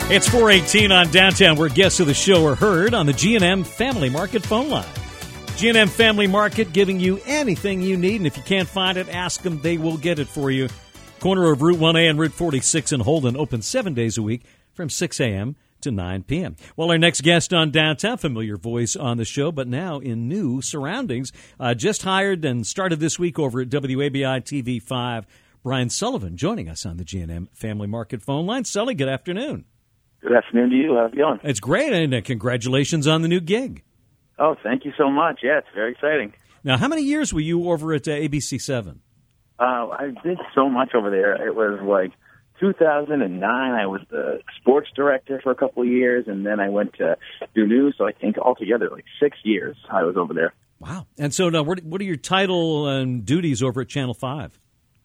It's 4:18 on Downtown, where guests of the show are heard on the G&M Family Market phone line. G&M Family Market, giving you anything you need, and if you can't find it, ask them. They will get it for you. Corner of Route 1A and Route 46 in Holden, open 7 days a week from 6 a.m. to 9 p.m. Well, our next guest on Downtown, familiar voice on the show, but now in new surroundings, just hired and started this week over at WABI TV5, Brian Sullivan, joining us on the G&M Family Market phone line. Sully, good afternoon. Good afternoon to you. How's it going? It's great, and congratulations on the new gig. Oh, thank you so much. Yeah, it's very exciting. Now, how many years were you over at ABC7? I did so much over there. It was like 2009. I was the sports director for a couple of years, and then I went to do news. So I think altogether, like 6 years I was over there. Wow. And so now, what are your title and duties over at Channel 5?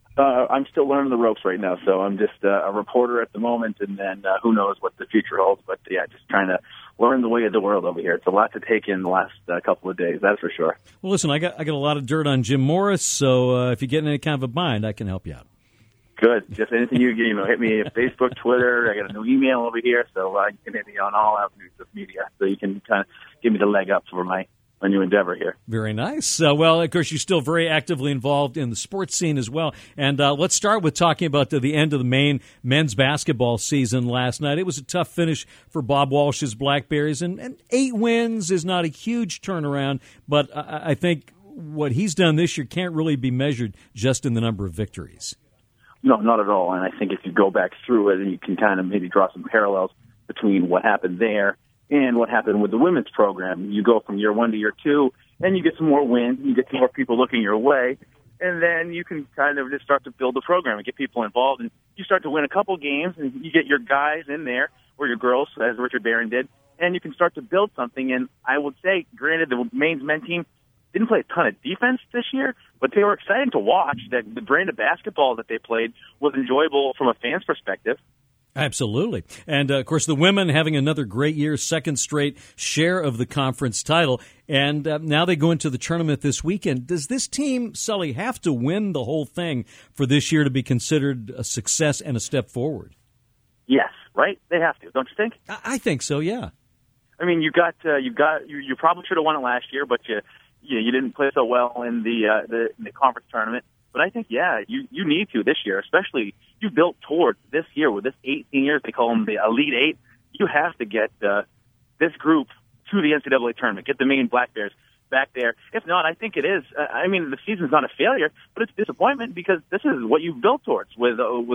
I'm still learning the ropes right now, so I'm just a reporter at the moment, and then who knows what the future holds. But, yeah, just trying to learn the way of the world over here. It's a lot to take in the last couple of days, that's for sure. Well, listen, I got a lot of dirt on Jim Morris, so if you get in any kind of a bind, I can help you out. Good. Just anything you hit me at Facebook, Twitter. I got a new email over here, so you can hit me on all avenues of media, so you can kind of give me the leg up for my new endeavor here. Very nice. Well, of course, you're still very actively involved in the sports scene as well. And let's start with talking about the end of the Maine men's basketball season last night. It was a tough finish for Bob Walsh's Blackberries, and 8 wins is not a huge turnaround, but I think what he's done this year can't really be measured just in the number of victories. No, not at all. And I think if you go back through it, and you can kind of maybe draw some parallels between what happened there and what happened with the women's program. You go from year 1 to year 2, and you get some more wins, you get some more people looking your way, and then you can kind of just start to build the program and get people involved, and you start to win a couple games, and you get your guys in there, or your girls, as Richard Barron did, and you can start to build something. And I would say, granted, the Maine's men team didn't play a ton of defense this year, but they were exciting to watch. That the brand of basketball that they played was enjoyable from a fan's perspective. Absolutely. And, of course, the women having another great year, second straight share of the conference title. And now they go into the tournament this weekend. Does this team, Sully, have to win the whole thing for this year to be considered a success and a step forward? Yes, right? They have to, don't you think? I think so, yeah. I mean, you probably should have won it last year, but you didn't play so well in the conference tournament. But I think, you need to this year, especially you built towards this year with this 8 seniors. They call them the Elite 8. You have to get this group to the NCAA tournament, get the Maine Black Bears back there. If not, I think it is. I mean, the season's not a failure, but it's disappointment because this is what you've built towards with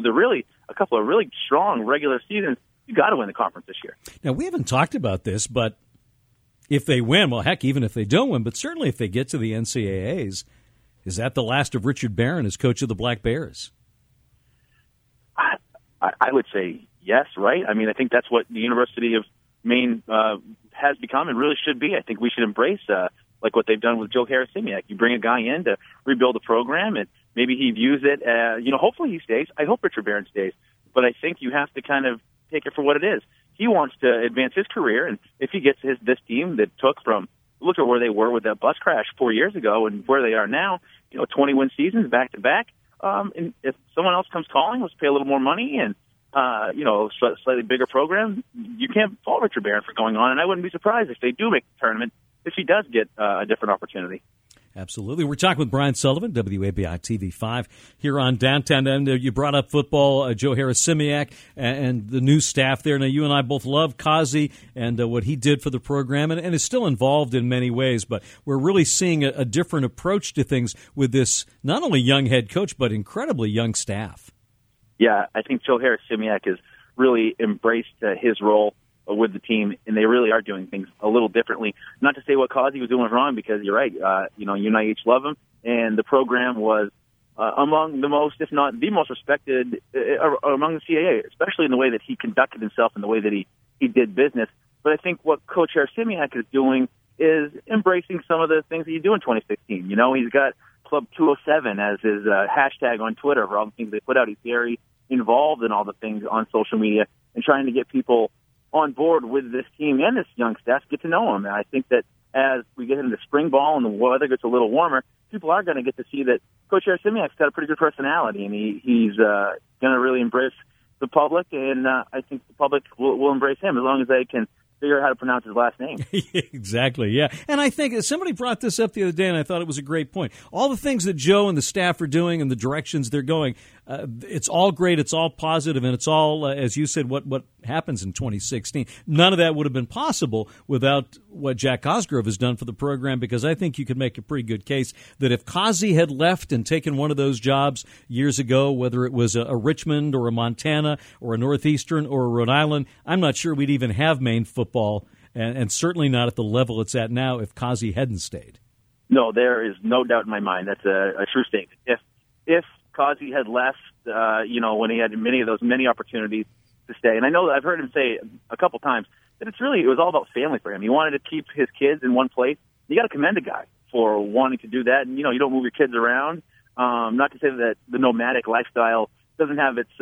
a couple of really strong regular seasons. You got to win the conference this year. Now, we haven't talked about this, but if they win, well, heck, even if they don't win, but certainly if they get to the NCAAs, is that the last of Richard Barron as coach of the Black Bears? I would say yes, right? I mean, I think that's what the University of Maine has become and really should be. I think we should embrace like what they've done with Joe Harris-Simiak. You bring a guy in to rebuild a program, and maybe he views it as, hopefully he stays. I hope Richard Barron stays. But I think you have to kind of take it for what it is. He wants to advance his career, and if he gets this team that took from, look at where they were with that bus crash 4 years ago and where they are now, 20-win seasons back-to-back. And if someone else comes calling, let's pay a little more money and, slightly bigger program. You can't fault Richard Barron for going on, and I wouldn't be surprised if they do make the tournament, if he does get a different opportunity. Absolutely. We're talking with Brian Sullivan, WABI TV5, here on Downtown. And you brought up football, Joe Harris-Simiak, and the new staff there. Now, you and I both love Kazi and what he did for the program, and is still involved in many ways. But we're really seeing a different approach to things with this not only young head coach, but incredibly young staff. Yeah, I think Joe Harris-Simiak has really embraced his role with the team, and they really are doing things a little differently. Not to say what Kazi was doing was wrong, because you're right. UNIH love him, and the program was among the most, if not the most respected among the CAA, especially in the way that he conducted himself and the way that he did business. But I think what Coach Harris-Simiak is doing is embracing some of the things that you do in 2016. He's got Club 207 as his hashtag on Twitter for all the things they put out. He's very involved in all the things on social media and trying to get people on board with this team and this young staff, get to know him. And I think that as we get into spring ball and the weather gets a little warmer, people are going to get to see that Coach Harris-Simiak's got a pretty good personality, and he's going to really embrace the public, and I think the public will embrace him as long as they can figure out how to pronounce his last name. Exactly, yeah. And I think somebody brought this up the other day, and I thought it was a great point. All the things that Joe and the staff are doing and the directions they're going, it's all great, it's all positive, and it's all, as you said, what happens in 2016. None of that would have been possible without what Jack Cosgrove has done for the program, because I think you could make a pretty good case that if Cosy had left and taken one of those jobs years ago, whether it was a Richmond or a Montana or a Northeastern or a Rhode Island, I'm not sure we'd even have Maine football, and certainly not at the level it's at now if Cosy hadn't stayed. No, there is no doubt in my mind. That's a true statement. If Cosy had left, when he had many opportunities to stay, and I know that I've heard him say a couple times that it was all about family for him. He wanted to keep his kids in one place. You got to commend a guy for wanting to do that, and you don't move your kids around. Not to say that the nomadic lifestyle doesn't have its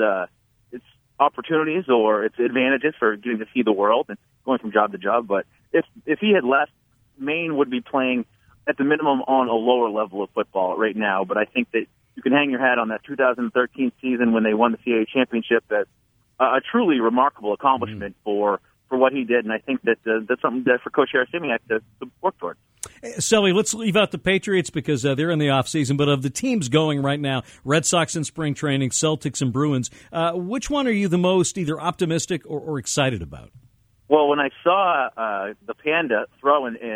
opportunities or its advantages for getting to see the world and going from job to job, but if he had left, Maine would be playing at the minimum on a lower level of football right now. But I think that you can hang your hat on that 2013 season when they won the CAA championship as a truly remarkable accomplishment for what he did, and I think that that's something that for Coach Harris-Simiak to work towards. Sully, let's leave out the Patriots because they're in the offseason, but of the teams going right now, Red Sox in spring training, Celtics and Bruins, which one are you the most either optimistic or excited about? Well, when I saw the Panda throw in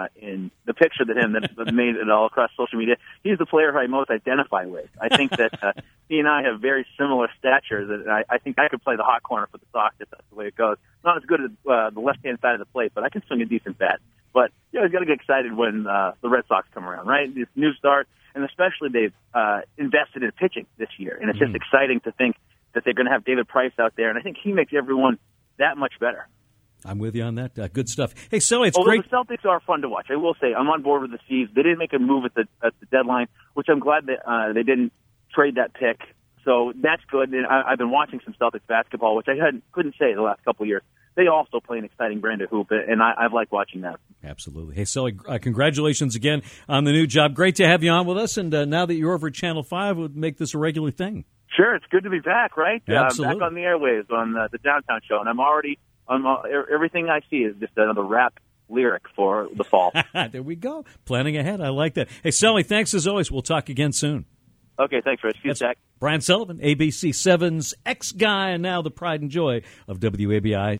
the picture that made it all across social media, he's the player who I most identify with. I think that he and I have very similar statures, and I think I could play the hot corner for the Sox if that's the way it goes. Not as good as the left-hand side of the plate, but I can swing a decent bat. But he's got to get excited when the Red Sox come around, right? This new start, and especially they've invested in pitching this year, and it's just exciting to think that they're going to have David Price out there, and I think he makes everyone that much better. I'm with you on that. Good stuff. Hey, Sully, it's great. The Celtics are fun to watch. I will say I'm on board with the C's. They didn't make a move at the deadline, which I'm glad that they didn't trade that pick. So that's good. And I've been watching some Celtics basketball, which I couldn't say the last couple of years. They also play an exciting brand of hoop, and I've liked watching that. Absolutely. Hey, Sully, congratulations again on the new job. Great to have you on with us, and now that you're over at Channel 5, we'll make this a regular thing. Sure, it's good to be back, right? Absolutely. Back on the airwaves on the Downtown Show, and I'm already everything I see is just another rap lyric for the fall. There we go. Planning ahead. I like that. Hey, Sully, thanks as always. We'll talk again soon. Okay, thanks, Rich. See you, Jack. Brian Sullivan, ABC 7's ex-guy, and now the pride and joy of WABI.